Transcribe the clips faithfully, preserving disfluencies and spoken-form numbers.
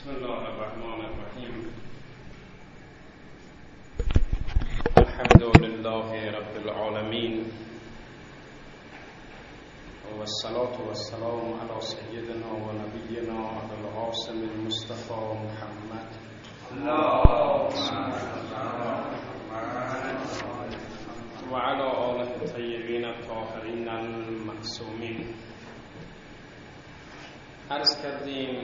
بسم الله الرحمن الرحیم. الحمد لله رب العالمین و الصلاة و السلام علی سیدنا و نبینا القاسم المصطفى محمد و علی آله الطیبین الطاهرین المعصومین. عرض کردیم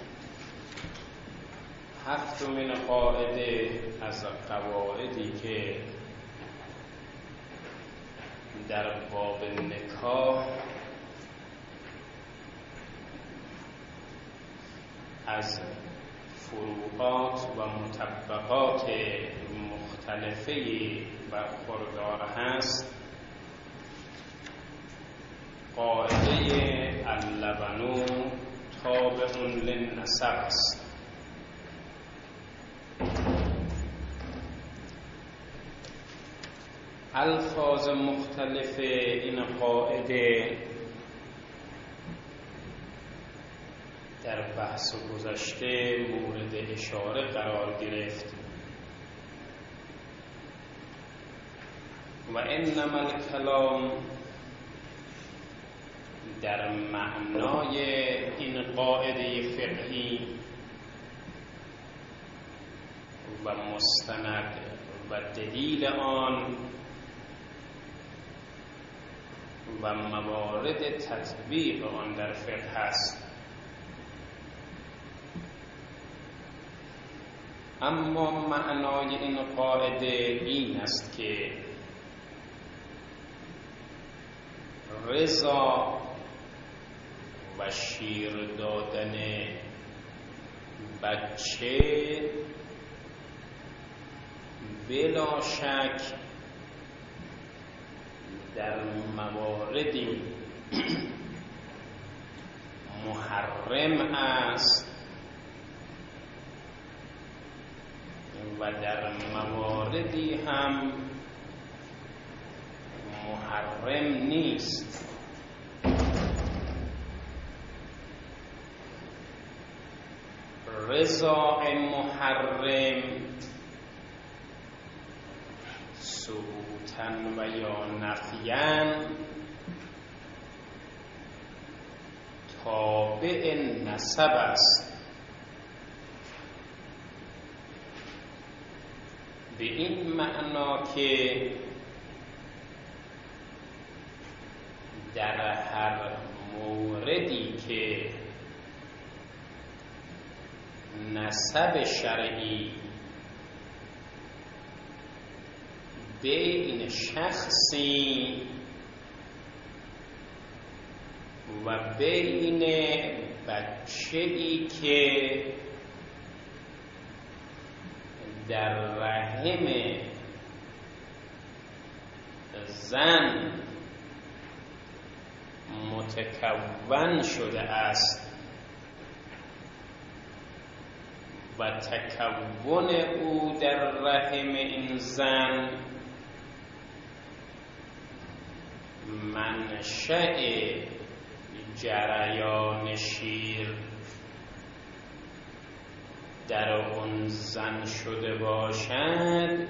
هفتمین قاعده از قواعدی که در باب نکاح از فروعات و مطبقات مختلفه برخوردار هست. قاعده اللبن تابع للنسب است. الفاظ مختلف این قاعده در بحث گذشته مورد اشاره قرار گرفت و انما الکلام در معنای این قاعده فقهی و مستند و دلیل آن و موارد تطبیق آن در فقه است. اما معنای این قاعده این است که رضا و شیر دادن بچه بلا شک در مواردی محرم است و در مواردی هم محرم نیست. رضا محرم ثبوتاً و یا نفیاً تابع نسب است. به این معنا که در هر موردی که نسب شرعی بین شخصی و بین بچه‌ای که در رحم زن متکون شده است و تکون او در رحم این زن منشأ جریان شیر در اون زن شده باشد،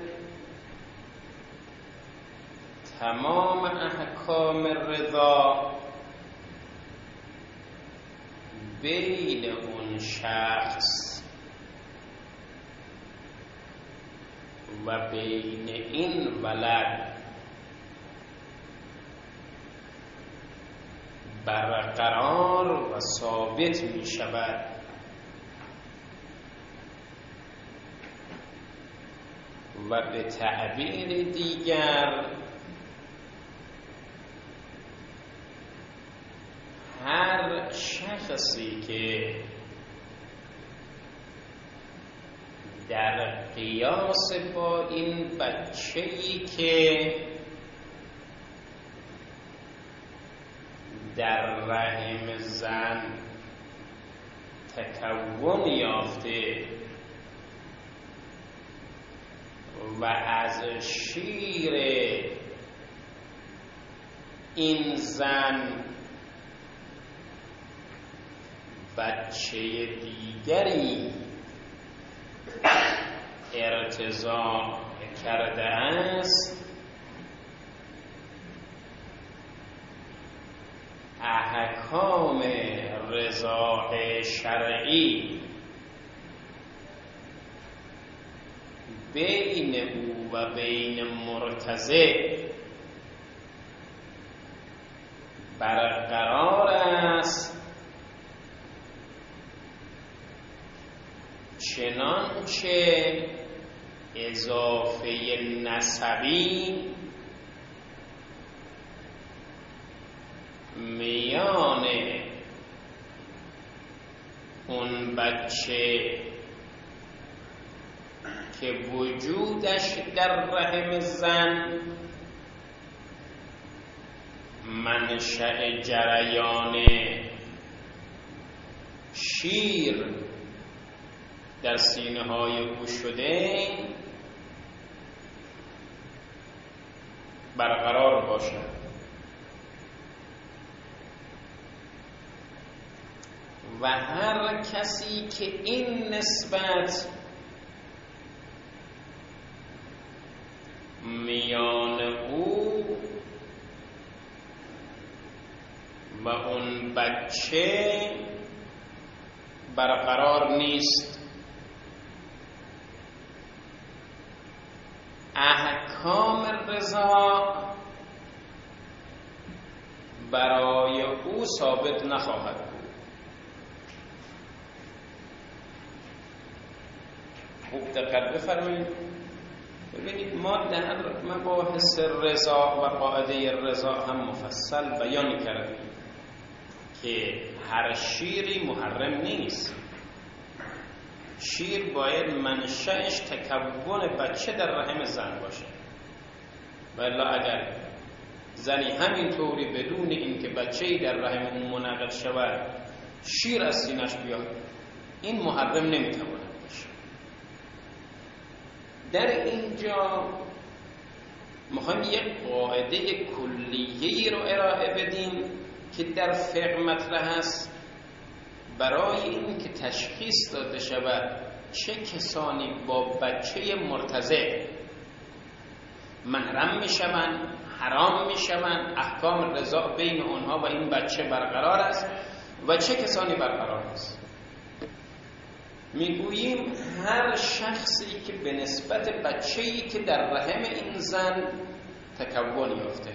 تمام احکام رضا بین اون شخص و بین این ولد برقرار و ثابت می شود. و به تعبیر دیگر هر شخصی که در قیاس با این بچه‌ای که در رحم زن تکون یافته و از شیر این زن بچه دیگری ارتضاع کرده است احکام رضاع شرعی بین او و بین مرتضع برقرار است چنانچه اضافه نسبی میان اون بچه که وجودش در رحم زن منشأ جریان شیر در سینه های او شده برقرار باشد و هر کسی که این نسبت میان او و اون بچه برقرار نیست احکام رضا برای او ثابت نخواهد بود. خوب دقت بفرمایید. ببینید ما در مباحث رضا و قاعده رضا هم مفصل بیان کردیم که هر شیری محرم نیست. شیر باید منشأش تکون بچه در رحم زن باشه، ولی اگر زنی همینطوری بدون اینکه بچه‌ای در رحم اون منعقد شود شیر از سینه‌اش بیاد، این محرم نمیتواند باشه. در اینجا میخوایم یک قاعده کلیه‌ای رو ارائه بدیم که در فقه مطرح است برای این که تشخیص داده شود چه کسانی با بچه مرتضع محرم میشوند، حرام میشوند، احکام رضا بین اونها و این بچه برقرار است و چه کسانی برقرار است. میگوییم هر شخصی که به نسبت بچه‌ای که در رحم این زن تکون یافته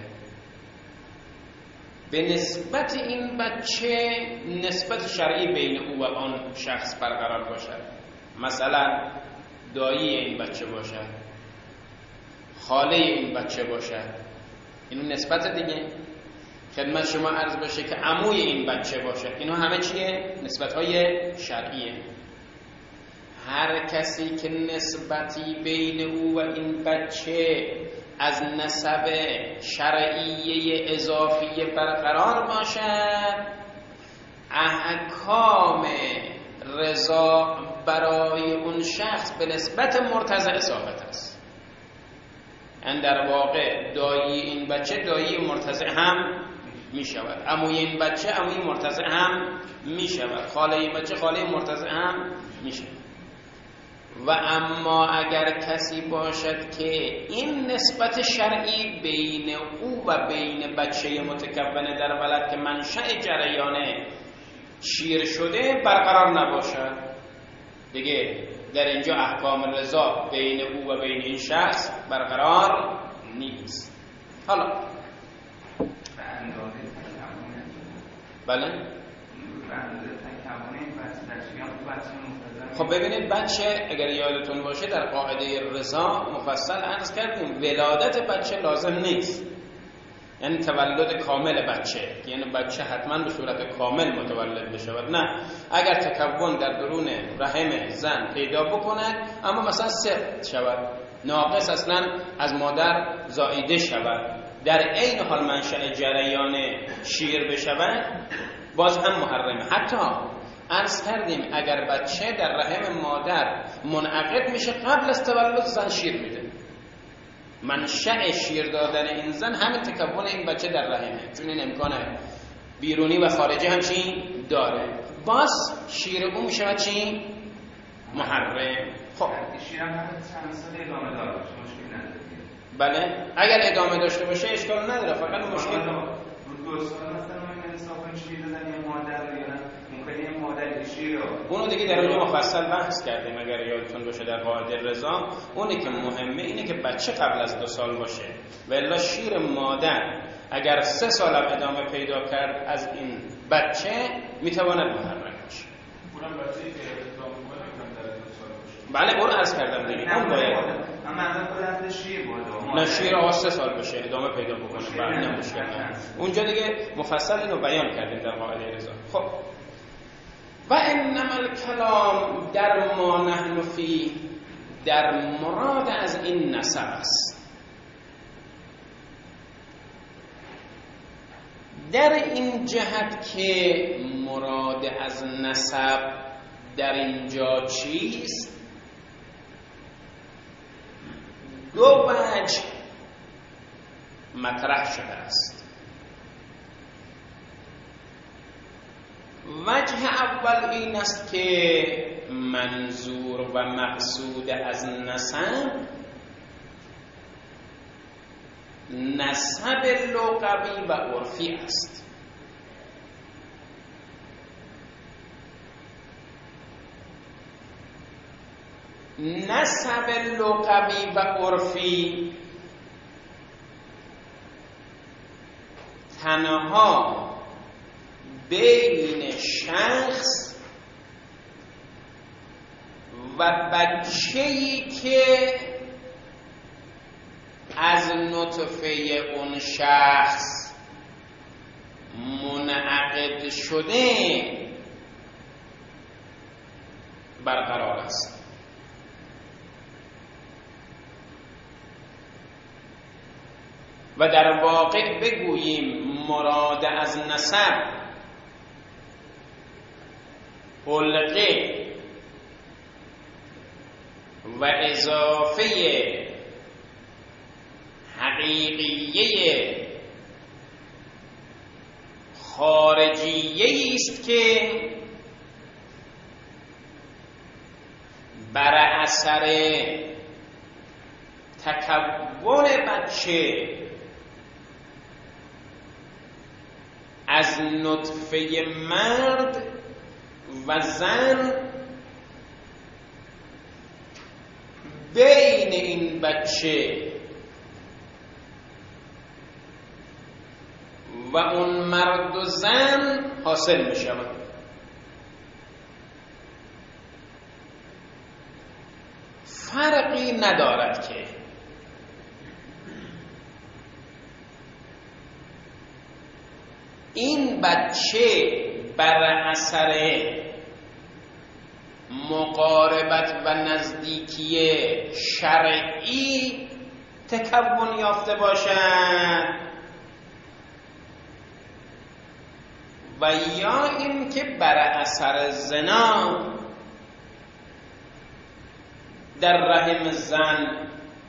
به نسبت این بچه نسبت شرعی بین او و آن شخص برقرار باشد، مثلا دایی این بچه باشد، خاله این بچه باشد، اینو نسبت دیگه. خدمت شما عرض بشه که عموی این بچه باشد، اینو همه چیه؟ نسبت‌های شرعیه. هر کسی که نسبتی بین او و این بچه از نسب شرعیه اضافی برقرار باشد احکام رضا برای اون شخص به نسبت مرتضع ثابت است. این در واقع دایی این بچه دایی مرتضع هم می شود، عموی این بچه عموی مرتضع هم می شود، خاله این بچه خاله مرتضع هم می شود. و اما اگر کسی باشد که این نسبت شرعی بین او و بین بچه متکون در ولد که منشأ جریان شیر شده برقرار نباشد، دیگه در اینجا احکام رضا بین او و بین این شخص برقرار نیست. حالا بله خب ببینید بچه اگر یادتون باشه در قاعده رضا مفصل عرض کردیم ولادت بچه لازم نیست، یعنی تولد کامل بچه، یعنی بچه حتما به صورت کامل متولد بشود، نه، اگر تکون در درون رحم زن پیدا بکند اما مثلا سه شود، ناقص اصلا از مادر زاییده شود، در عین حال منشأ جریان شیر بشود باز هم محرمه. حتی عرض کردیم اگر بچه در رحم مادر منعقد میشه قبل از تولد زن شیر میده، منشأ شیر دادن این زن همین تکون این بچه در رحمه، چون این امکان بیرونی و خارجی همچین داره، باز شیر اون میشه چی؟ محرم. خب شیر هم چند سال ادامه داره مشکل نداره. بله اگر ادامه داشته باشه اشکال نداره، فقط مشکل رو دو سال مثلا ما انصافا شیر دادن یه مادر یا نه ممکنه یه مادر شیر رو اونو دیگه در اونجا مفصل بحث کردیم اگر یادتون باشه در قاعده رضا. اونی که مهمه اینه که بچه قبل از دو سال باشه و الا شیر مادر اگر سه سال هم ادامه پیدا کرد از این بچه میتواند محرم باشه. اونم بچه‌ای که ادامه کنه کم در دو سال باشه. بله اون عرض کردم دیگه اون باید اما من خودم شیر بود نه شیر آقا سه سال بشه ادامه پیدا بکنه بعد نه مشکل نه. اونجا دیگه مفصل اینو بیان کردیم در قاعده رضا. خب و انما الکلام در ما نحن فی در مراد از این نسب است. در این جهت که مراد از نسب در اینجا چیست؟ دو وجه مطرح شده است. وجه اول این است که منظور و مقصود از نسب نسب لغوی و عرفی است. نسب لغوی و عرفی تنها بین شخص و بچه‌ای که از نطفه اون شخص منعقد شده برقرار است. و در واقع بگوییم مراد از نسب حلقه و اضافه حقیقیه خارجیه است که بر اثر تکون بچه از نطفه مرد و زن بین این بچه و اون مرد و زن حاصل می شود. فرقی ندارد که این بچه بر اثر مقاربت و نزدیکی شرعی تکون یافته باشد و یا این که بر اثر زنا در رحم زن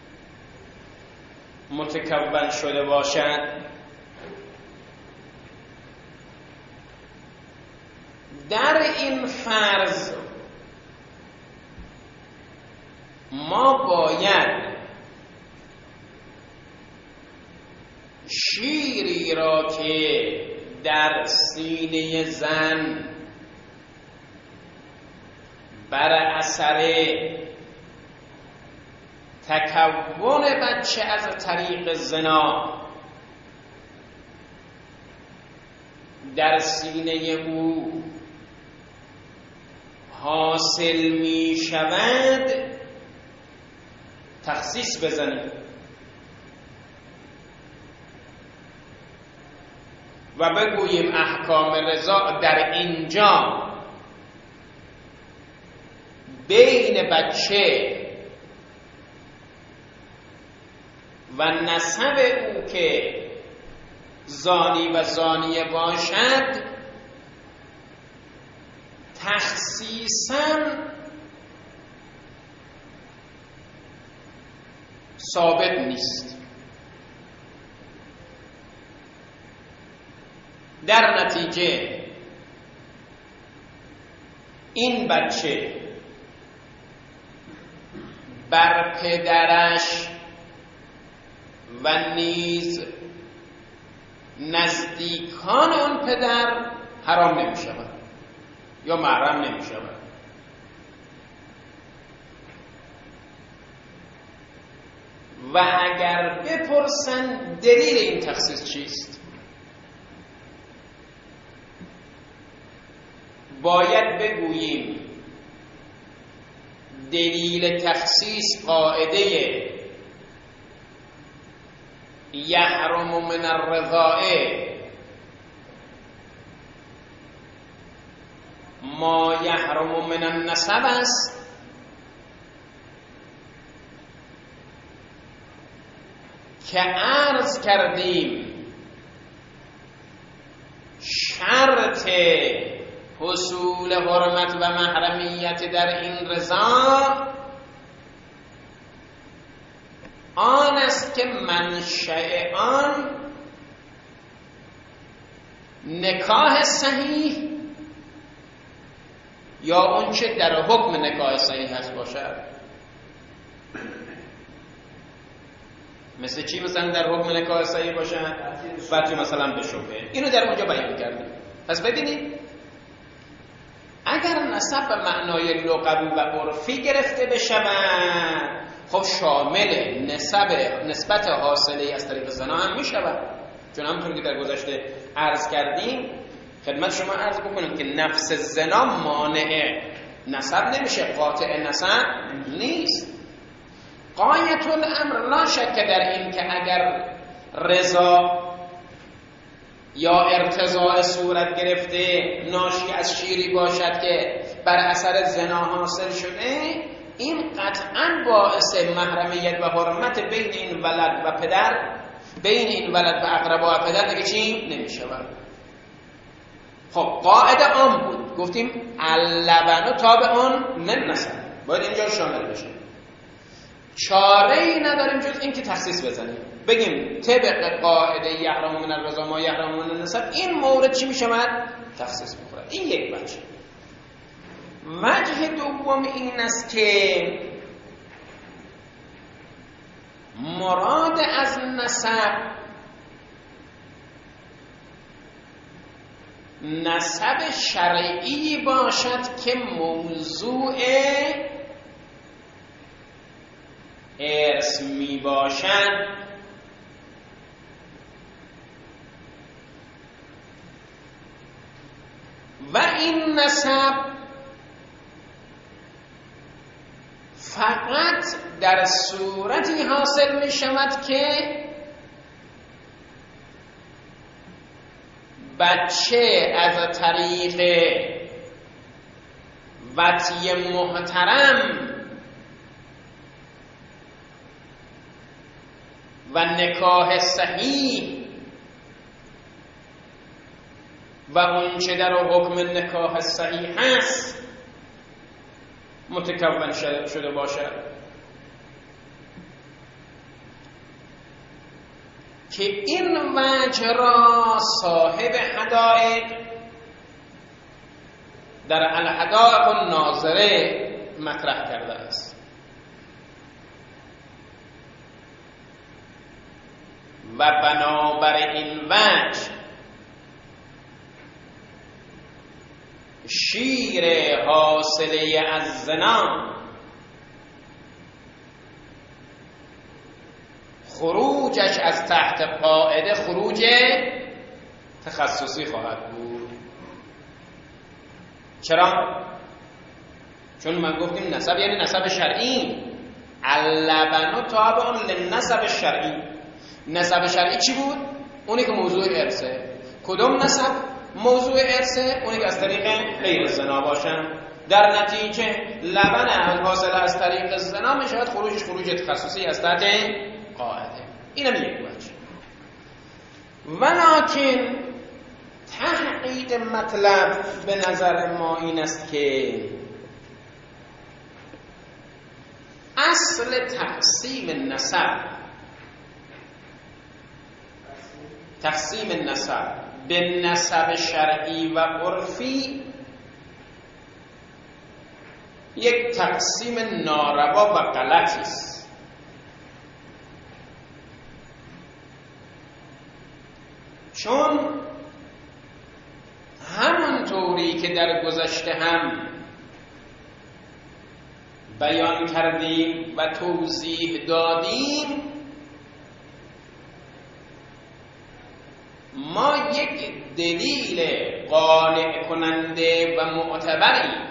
متکون شده باشد. در این فرض ما باید شیری را که در سینه زن بر اثر تکون بچه از طریق زنا در سینه او حاصل می شود تخصیص بزنیم و بگوییم احکام رضا در اینجا بین بچه و نسب او که زانی و زانیه باشد تخصیصاً ثابت نیست. در نتیجه این بچه بر پدرش و نیز نزدیکان اون پدر حرام نمی شود یا محرم نمی شود. و اگر بپرسن دلیل این تخصیص چیست، باید بگوییم دلیل تخصیص قاعده یحرم من الرضاعه ما یحرم من النسب است که عرض کردیم شرط حصول حرمت و محرمیت در این رضا آن است که منشأ آن نکاح صحیح یا اون چه در حکم نکاح صحیح هست باشد. مثل چی؟ مثلا در حکم نکاح صحیح باشد فتوی مثلا به شبهه، اینو در اونجا بیان کردیم. پس ببینید اگر نسب به معنای لغوی و عرفی گرفته بشود، خب شامل نسب نسبت حاصله از طریق زنا هم می شود، چون همونطور که در گذشته عرض کردیم خدمت شما عرض بکنم که نفس زنا مانع نسب نمیشه، قاطع نسب نیست. غایت الامر لا شک در این که اگر رضا یا ارتضاع صورت گرفته ناشی از شیری باشد که بر اثر زنا حاصل شده، این قطعا باعث محرمیت و حرمت بین این ولد و پدر، بین این ولد و اقربا و پدر دیگه چی نمیشود. خب قاعده عام بود، گفتیم اللبن تابع للنسب، باید اینجا شامل بشه. چاره ای نداریم جز این که تخصیص بزنیم، بگیم طبق قاعده یحرم من الرضا ما یحرم من النسب این مورد چی میشود؟ تخصیص بخوره. این یک وجه. وجه دوم این است که مراد از نسب نسب شرعی باشد که موضوع ارث می باشد و این نسب فقط در صورتی حاصل می شود که بچه از طریق وطی محترم و نکاح صحیح و اون چه در حکم نکاح صحیح هست متکون شده باشد، که این وجه را صاحب حدائق در الحدائق الناظره مطرح کرده است. و بنابر این وجه شیر حاصله از زنا خروجش از تحت قاعده خروج تخصصی خواهد بود. چرا؟ چون من گفتیم نسب یعنی نسب شرعی، اللبن تابع للنسب شرعی. نسب شرعی چی بود؟ اونی که موضوع ارثه. کدوم نسب موضوع ارثه؟ اونی که از طریق غیر زنا باشن. در نتیجه لبن حاصل از طریق زنا می شود خروجش خروج تخصصی از تحت قاعده. اینم یک وجه. ولکن تحقیق مطلب به نظر ما این است که اصل تقسیم نسب تقسیم نسب به نسب شرعی و عرفی یک تقسیم ناروا و غلطی است. چون همونطوری که در گذشته هم بیان کردیم و توضیح دادیم، ما یک دلیل قانع کننده و معتبری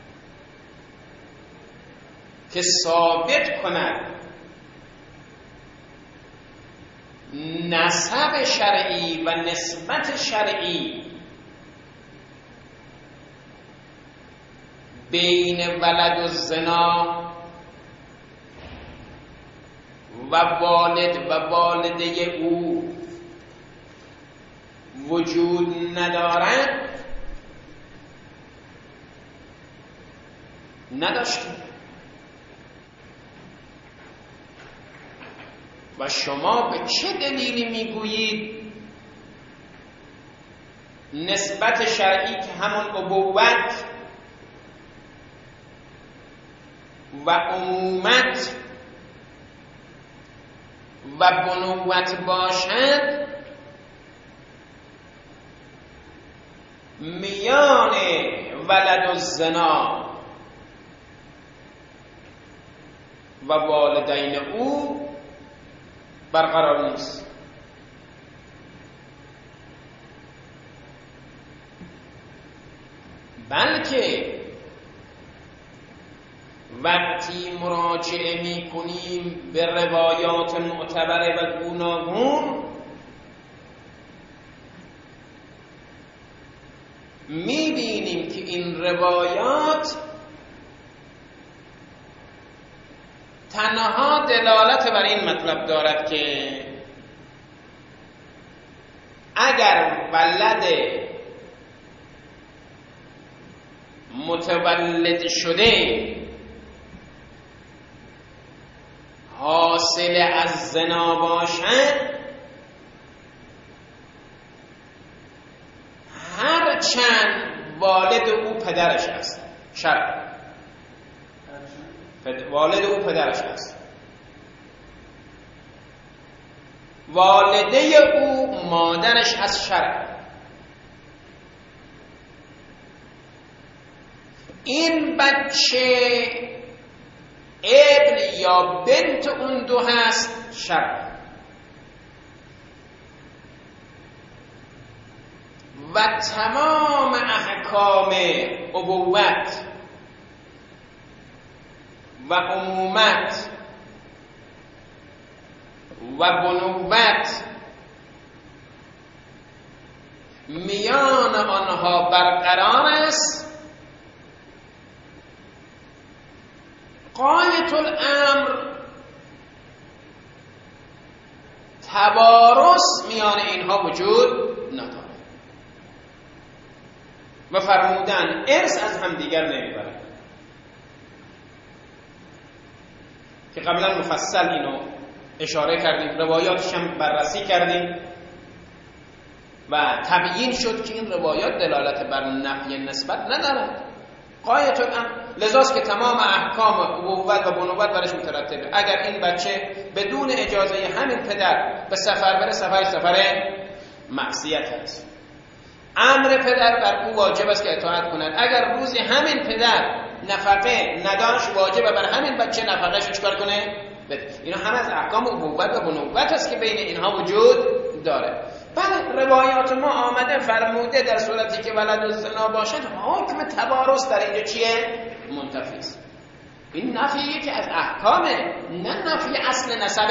که ثابت کند نسب شرعی و نسبت شرعی بین ولد الزنا و والد و والده او وجود ندارد نداشتیم. و شما به چه دلیلی میگویید نسبت شرعی که همون ابوت و امومت و بنوت باشد، میان ولد الزنا و والدین او برقرار نیست؟ بلکه وقتی مراجعه می کنیم به روایات معتبر و گوناگون، می بینیم که این روایات تنها دلالت بر این مطلب دارد که اگر ولد متولد شده حاصل از زنا باشد، هر چند والد او پدرش است، شرع والد او پدرش است، والده او مادرش از شرع، این بچه ابن یا بنت اون دو هست شرع. و تمام احکام ابوت و امومت و بنوت میان آنها برقرار است. غایت الامر تبارز میان اینها وجود ندارد و فرمودن ارث از هم دیگر نمیبرد، که قبلا مفصل اینو اشاره کردیم، روایاتش هم بررسی کردیم و تبیین شد که این روایات دلالت بر نفی نسبت ندارد. غایت الامر لذاست که تمام احکام ابوت و بنوت برش مترتبه. اگر این بچه بدون اجازه همین پدر به سفر بره، سفر سفر معصیت است. امر پدر بر او واجب است که اطاعت کند. اگر روزی همین پدر نفقه نداشت، واجب بر همین بچه نفقهش چکار کنه؟ بده. اینا هم از احکام ابوت و بنوت است که بین اینها وجود داره. بله، روایات ما آمده فرموده در صورتی که ولد الزنا باشد حکم تبارز در اینجا چیه؟ منتفی است. این نفیه که از احکامه، نه نفی اصل نسب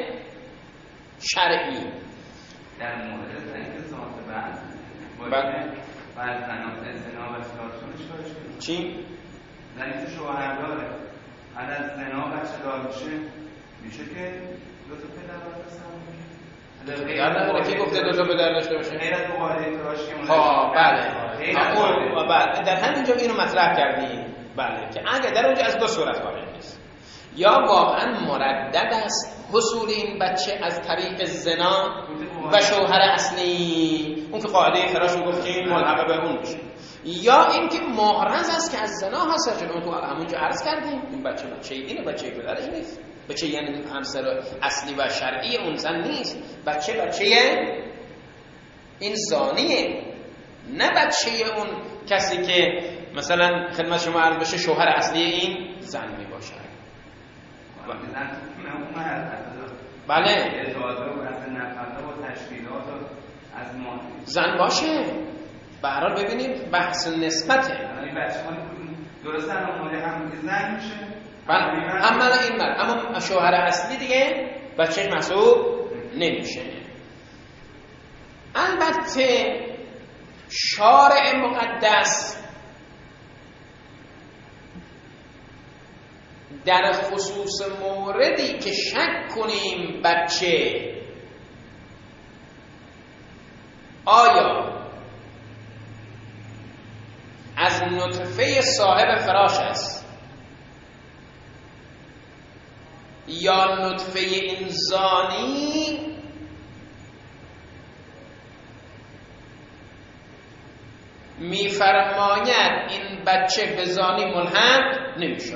شرعی. در مورد اینکه ذات بعد بله بعد تناسب زنا و سلاسلش داشته چی؟ در اینکه شوهر داره بعد از زنا بچه دار میشه، میشه که دو تا پدر باید در نداره که گفته دو تا پدر داشته باشه؟ غیر از مقاله تراش که ها بله اون بعد در همینجا اینو مطرح کردیم. بله که اگه در اونجا از دو صورت واقع نیست، یا واقعا مردد است حصول این بچه از طریق زنا و شوهر اصلی، اون که قاعده خراش رو گفتیم ملحق به اون میشه، یا اینکه محرز است که از زنا حاصل شده. اون تو همونجا عرض کردیم این بچه بچه اینه، بچه پدرش نیست، بچه یعنی همسر اصلی و شرعی اون زن نیست، بچه بچه این زانیه، نه بچه اون کسی که مثلا خدمت شما عرض بشه شوهر اصلی این زن می باشه. بله زن باشه. به هر حال ببینید بحث نسبته. درسته هم هم زن میشه. بله هم من این مرد، اما شوهر اصلی دیگه بچه محسوب نمیشه. البته شارع مقدس در خصوص موردی که شک کنیم بچه آیا از نطفه صاحب فراش است یا نطفه انسانی، میفرماید این بچه به زانی ملحق نمیشه.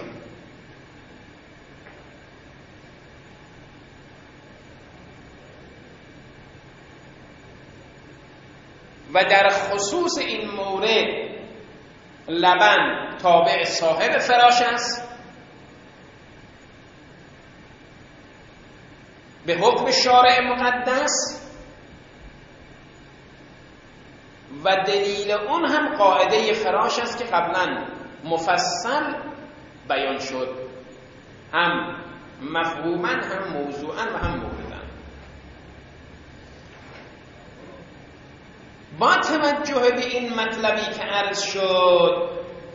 و در خصوص این مورد لبن تابع صاحب فراش است به حکم شارع مقدس و دلیل اون هم قاعده فراش است که قبلا مفصل بیان شد، هم مفهوما هم موضوعا و هم موردن. با توجه به این مطلبی که عرض شد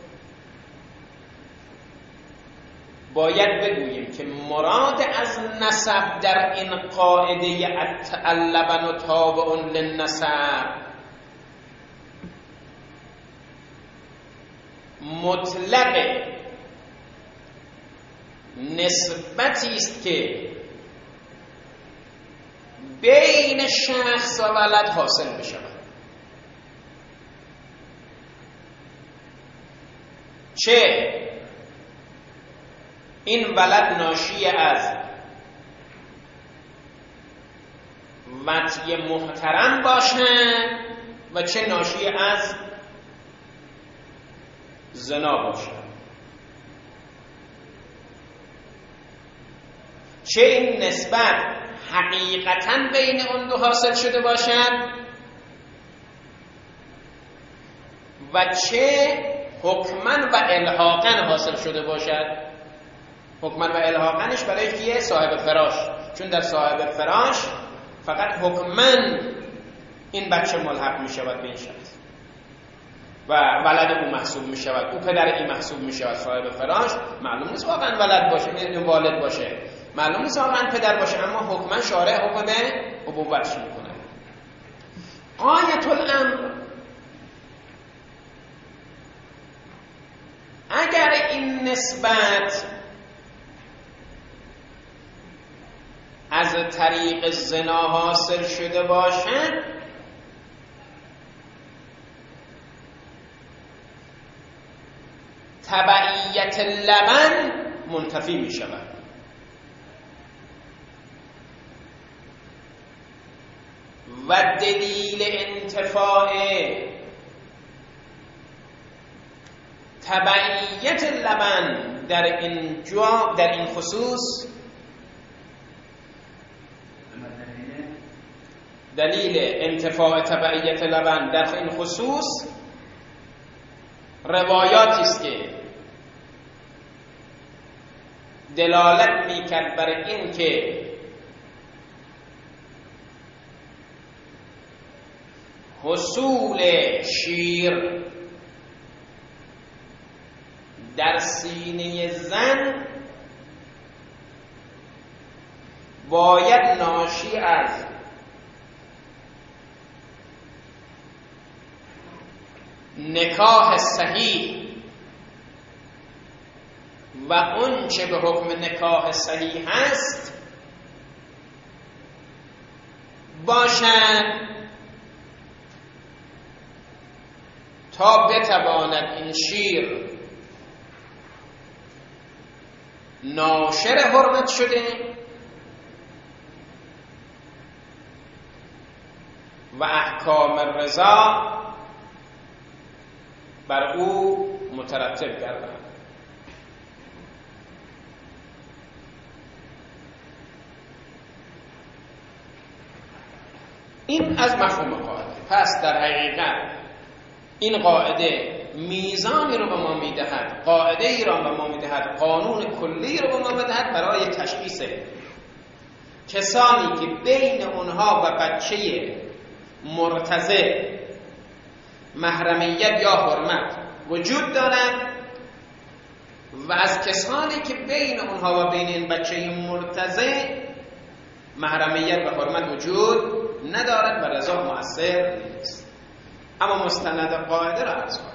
باید بگوییم که مراد از نسب در این قاعده اللبن تابع للنسب مطلق نسبتی است که بین شخص و ولد حاصل بشود، چه این ولد ناشی از وطی محترم باشد و چه ناشی از زنا باشد، چه این نسبت حقیقتاً بین اون دو حاصل شده باشد و چه حکماً و الحاقاً حاصل شده باشد. حکماً و الحاقاًش برای کیه؟ صاحب فراش، چون در صاحب فراش فقط حکماً این بچه ملحق می شود به این شخص و ولد او محسوب می شود، او پدر این محسوب می شود. صاحب فراش معلوم نیست واقعاً ولد باشه، این والد باشه، معلوم نیست واقعاً پدر باشه، اما حکماً شارع حکم به ابوتش می کنه. غایت الامر اگر این نسبت از طریق زنا حاصل شده باشد تبعیت لبن منتفی می شود و دلیل انتفاع تبعیت لبن در این جا در این خصوص دلیل انتفاع تبعیت لبن در این خصوص روایاتی است که دلالت می‌کرد بر این که حصول شیر در سینه زن باید ناشی از نکاح صحیح و اون چه به حکم نکاح صحیح هست باشد تا بتواند این شیر ناشر حرمت شده و احکام رضا بر او مترتب گردد. این از مفهوم قاعده. پس در حقیقت این قاعده میزانی رو به ما میدهد، قاعده ای را به ما میدهد، قانون کلی رو به ما میدهد برای تشخیص کسانی که بین اونها و بچه مرتضع محرمیت یا حرمت وجود دارد و از کسانی که بین اونها و بین این بچه مرتضع محرمیت و حرمت وجود ندارد و رضا مؤثر نیست. اما مستند قاعده را عرض